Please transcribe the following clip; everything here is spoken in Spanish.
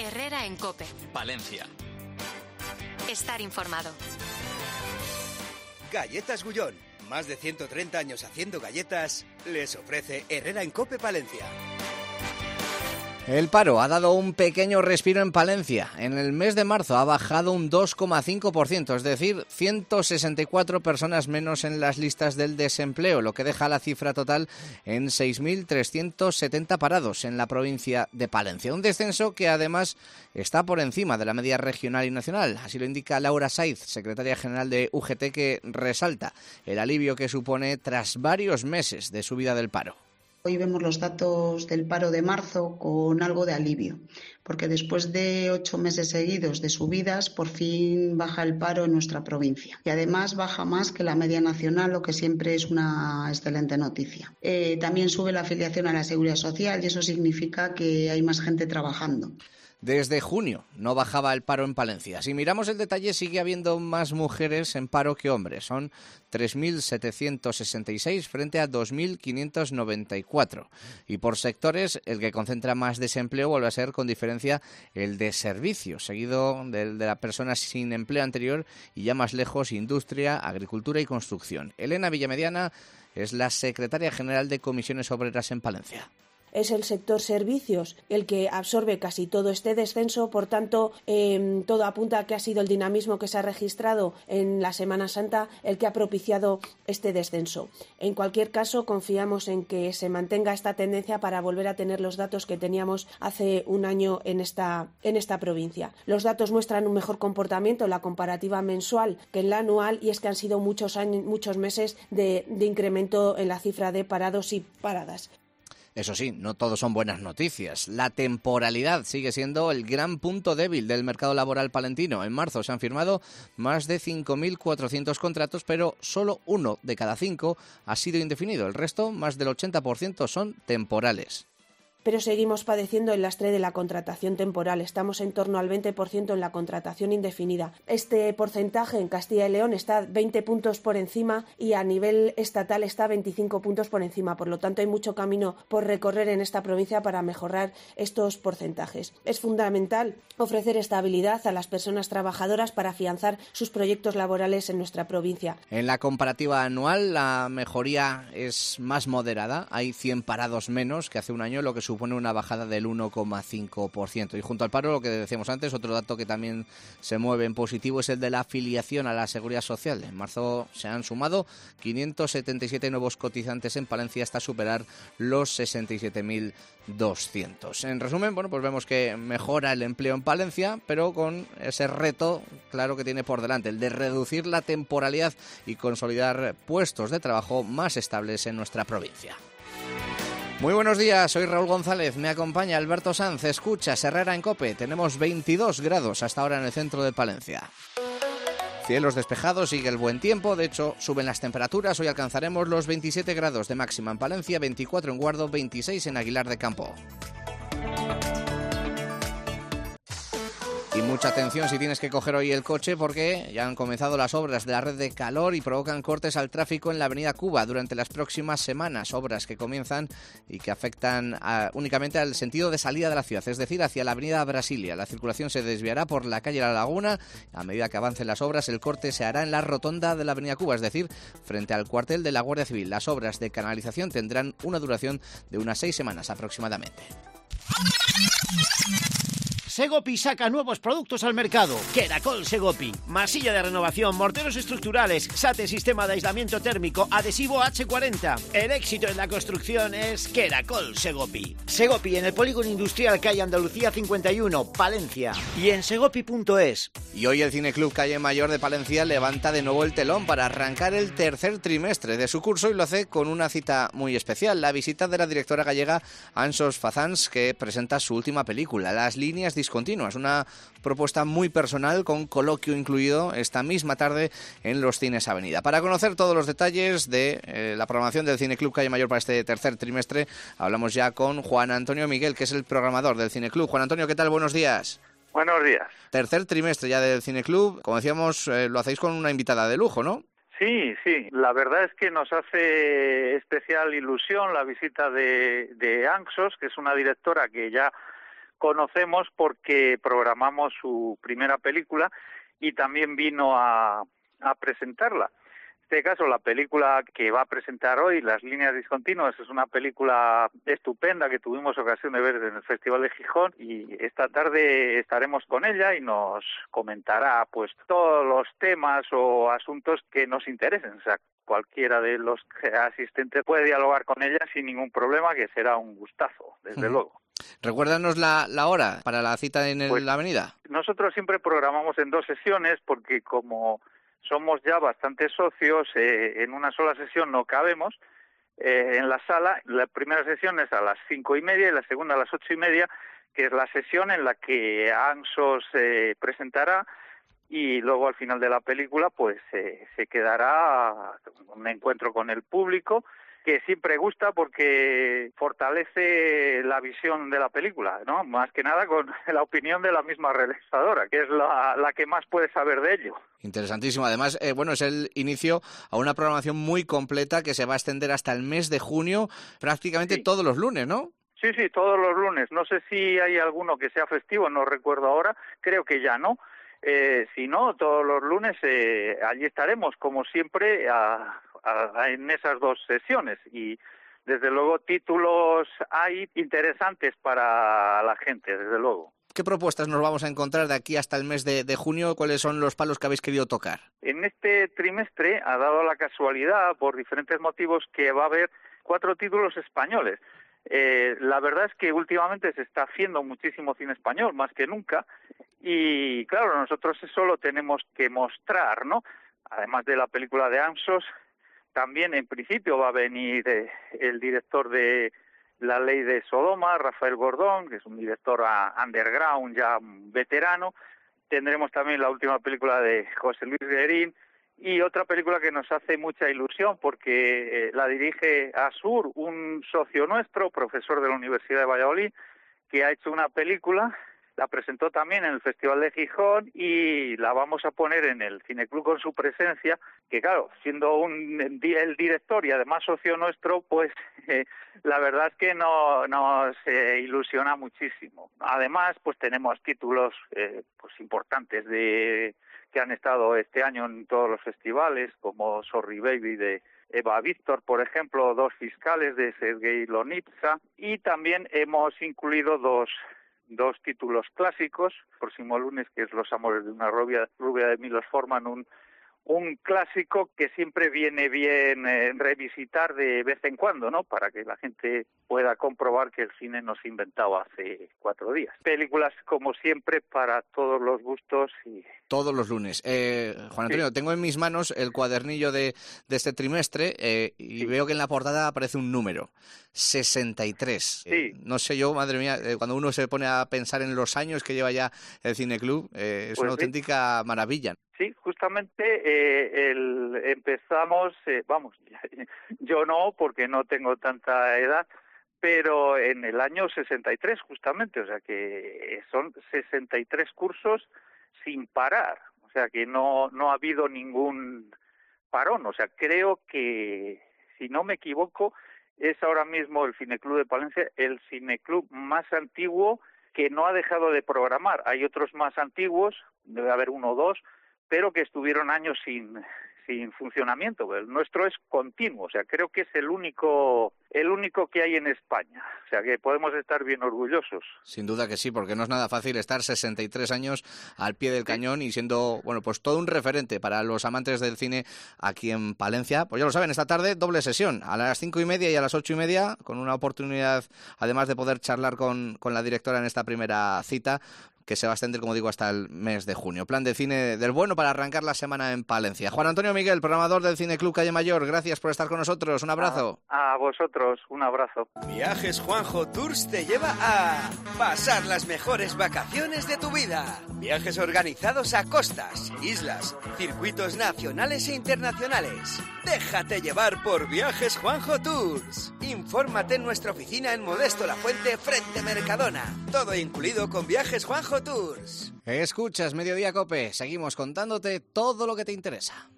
Herrera en COPE. Palencia. Estar informado. Galletas Gullón. Más de 130 años haciendo galletas, les ofrece Herrera en COPE Palencia. El paro ha dado un pequeño respiro en Palencia. En el mes de marzo ha bajado un 2,5%, es decir, 164 personas menos en las listas del desempleo, lo que deja la cifra total en 6.370 parados en la provincia de Palencia. Un descenso que además está por encima de la media regional y nacional. Así lo indica Laura Saiz, secretaria general de UGT, que resalta el alivio que supone tras varios meses de subida del paro. Hoy vemos los datos del paro de marzo con algo de alivio, porque después de 8 meses seguidos de subidas, por fin baja el paro en nuestra provincia. Y además baja más que la media nacional, lo que siempre es una excelente noticia. También sube la afiliación a la Seguridad Social y eso significa que hay más gente trabajando. Desde junio no bajaba el paro en Palencia. Si miramos el detalle, sigue habiendo más mujeres en paro que hombres. Son 3.766 frente a 2.594. Y por sectores, el que concentra más desempleo vuelve a ser, con diferencia, el de servicios, seguido del de las personas sin empleo anterior y ya más lejos, industria, agricultura y construcción. Elena Villamediana es la secretaria general de Comisiones Obreras en Palencia. Es el sector servicios el que absorbe casi todo este descenso, por tanto, todo apunta a que ha sido el dinamismo que se ha registrado en la Semana Santa el que ha propiciado este descenso. En cualquier caso, confiamos en que se mantenga esta tendencia para volver a tener los datos que teníamos hace un año en esta provincia. Los datos muestran un mejor comportamiento en la comparativa mensual que en la anual, y es que han sido muchos meses de incremento en la cifra de parados y paradas. Eso sí, no todo son buenas noticias. La temporalidad sigue siendo el gran punto débil del mercado laboral palentino. En marzo se han firmado más de 5.400 contratos, pero solo 1 de cada 5 ha sido indefinido. El resto, más del 80%, son temporales. Pero seguimos padeciendo el lastre de la contratación temporal. Estamos en torno al 20% en la contratación indefinida. Este porcentaje en Castilla y León está 20 puntos por encima y a nivel estatal está 25 puntos por encima. Por lo tanto, hay mucho camino por recorrer en esta provincia para mejorar estos porcentajes. Es fundamental ofrecer estabilidad a las personas trabajadoras para afianzar sus proyectos laborales en nuestra provincia. En la comparativa anual, la mejoría es más moderada. Hay 100 parados menos que hace un año, lo que supone una bajada del 1,5%. Y junto al paro, lo que decíamos antes, otro dato que también se mueve en positivo es el de la afiliación a la Seguridad Social. En marzo se han sumado 577 nuevos cotizantes en Palencia hasta superar los 67.200. En resumen, pues vemos que mejora el empleo en Palencia, pero con ese reto claro que tiene por delante, el de reducir la temporalidad y consolidar puestos de trabajo más estables en nuestra provincia. Muy buenos días, soy Raúl González, me acompaña Alberto Sanz, escuchas Herrera en COPE. Tenemos 22 grados hasta ahora en el centro de Palencia. Cielos despejados, sigue el buen tiempo, de hecho suben las temperaturas, hoy alcanzaremos los 27 grados de máxima en Palencia, 24 en Guardo, 26 en Aguilar de Campo. Y mucha atención si tienes que coger hoy el coche, porque ya han comenzado las obras de la red de calor y provocan cortes al tráfico en la avenida Cuba durante las próximas semanas. Obras que comienzan y que afectan únicamente al sentido de salida de la ciudad, es decir, hacia la avenida Brasilia. La circulación se desviará por la calle La Laguna. A medida que avancen las obras, el corte se hará en la rotonda de la avenida Cuba, es decir, frente al cuartel de la Guardia Civil. Las obras de canalización tendrán una duración de unas 6 semanas aproximadamente. Segopi saca nuevos productos al mercado. Queracol Segopi. Masilla de renovación, morteros estructurales, SATE sistema de aislamiento térmico, adhesivo H40. El éxito en la construcción es Queracol Segopi. Segopi en el Polígono Industrial Calle Andalucía 51, Palencia. Y en segopi.es. Y hoy el Cineclub Calle Mayor de Palencia levanta de nuevo el telón para arrancar el tercer trimestre de su curso y lo hace con una cita muy especial. La visita de la directora gallega Ansos Fazans, que presenta su última película, Las líneas discontinuas, una propuesta muy personal con coloquio incluido esta misma tarde en los Cines Avenida. Para conocer todos los detalles de la programación del Cineclub Calle Mayor para este tercer trimestre, hablamos ya con Juan Antonio Miguel, que es el programador del Cineclub. Juan Antonio, ¿qué tal? Buenos días. Buenos días. Tercer trimestre ya del Cineclub, como decíamos, lo hacéis con una invitada de lujo, ¿no? Sí, la verdad es que nos hace especial ilusión la visita de Ansos, que es una directora que ya conocemos porque programamos su primera película y también vino a presentarla. En este caso, la película que va a presentar hoy, Las líneas discontinuas, es una película estupenda que tuvimos ocasión de ver en el Festival de Gijón, y esta tarde estaremos con ella y nos comentará pues todos los temas o asuntos que nos interesen. O sea, cualquiera de los asistentes puede dialogar con ella sin ningún problema, que será un gustazo, desde luego. Recuérdanos la hora para la cita en la avenida. Nosotros siempre programamos en 2 sesiones porque como somos ya bastantes socios, en una sola sesión no cabemos en la sala. La primera sesión es a las 5:30 y la segunda a las 8:30, que es la sesión en la que Ansos presentará, y luego al final de la película pues se quedará un encuentro con el público, que siempre gusta porque fortalece la visión de la película, ¿no? Más que nada con la opinión de la misma realizadora, que es la que más puede saber de ello. Interesantísimo. Además, es el inicio a una programación muy completa que se va a extender hasta el mes de junio, prácticamente todos los lunes, ¿no? Sí, todos los lunes. No sé si hay alguno que sea festivo, no recuerdo ahora, creo que ya no. Si no, todos los lunes allí estaremos, como siempre, en esas 2 sesiones. Y desde luego títulos hay interesantes para la gente, desde luego. ¿Qué propuestas nos vamos a encontrar de aquí hasta el mes de junio? ¿Cuáles son los palos que habéis querido tocar? En este trimestre ha dado la casualidad, por diferentes motivos, que va a haber 4 títulos españoles. La verdad es que últimamente se está haciendo muchísimo cine español, más que nunca, y claro, nosotros eso lo tenemos que mostrar, ¿no? Además de la película de Ansos, también en principio va a venir el director de La ley de Sodoma, Rafael Gordón, que es un director underground ya veterano. Tendremos también la última película de José Luis Guerín, y otra película que nos hace mucha ilusión porque la dirige Asur, un socio nuestro, profesor de la Universidad de Valladolid, que ha hecho una película, la presentó también en el Festival de Gijón y la vamos a poner en el Cineclub con su presencia, que claro, siendo el director y además socio nuestro, pues la verdad es que nos ilusiona muchísimo. Además, pues tenemos títulos pues importantes que han estado este año en todos los festivales, como Sorry Baby de Eva Víctor, por ejemplo, 2 fiscales de Sergei Lonitsa, y también hemos incluido dos títulos clásicos. El próximo lunes, que es Los amores de una rubia de Milos Forman, un clásico que siempre viene bien revisitar de vez en cuando, ¿no? Para que la gente pueda comprobar que el cine no se inventaba hace 4 días. Películas, como siempre, para todos los gustos. Todos los lunes. Juan Antonio, tengo en mis manos el cuadernillo de este trimestre y veo que en la portada aparece un número, 63. No sé yo, madre mía, cuando uno se pone a pensar en los años que lleva ya el Cineclub, es una auténtica maravilla. Sí, justamente empezamos, yo no, porque no tengo tanta edad, pero en el año 63 justamente, o sea que son 63 cursos sin parar, o sea que no ha habido ningún parón, o sea, creo que, si no me equivoco, es ahora mismo el Cineclub de Palencia el cineclub más antiguo que no ha dejado de programar. Hay otros más antiguos, debe haber 1 o 2, pero que estuvieron años sin funcionamiento. El nuestro es continuo, o sea, creo que es el único que hay en España, o sea, que podemos estar bien orgullosos. Sin duda que sí, porque no es nada fácil estar 63 años al pie del cañón y siendo, pues todo un referente para los amantes del cine aquí en Palencia. Pues ya lo saben, esta tarde doble sesión, a las 5:30 y a las 8:30, con una oportunidad, además de poder charlar con la directora en esta primera cita, que se va a extender, como digo, hasta el mes de junio. Plan de cine del bueno para arrancar la semana en Palencia. Juan Antonio Miguel, programador del Cineclub Calle Mayor, gracias por estar con nosotros. Un abrazo. A vosotros, un abrazo. Viajes Juanjo Tours te lleva a pasar las mejores vacaciones de tu vida. Viajes organizados a costas, islas, circuitos nacionales e internacionales. Déjate llevar por Viajes Juanjo Tours. Infórmate en nuestra oficina en Modesto La Fuente, frente Mercadona. Todo incluido con Viajes Juanjo Tours. Escuchas Mediodía Cope. Seguimos contándote todo lo que te interesa.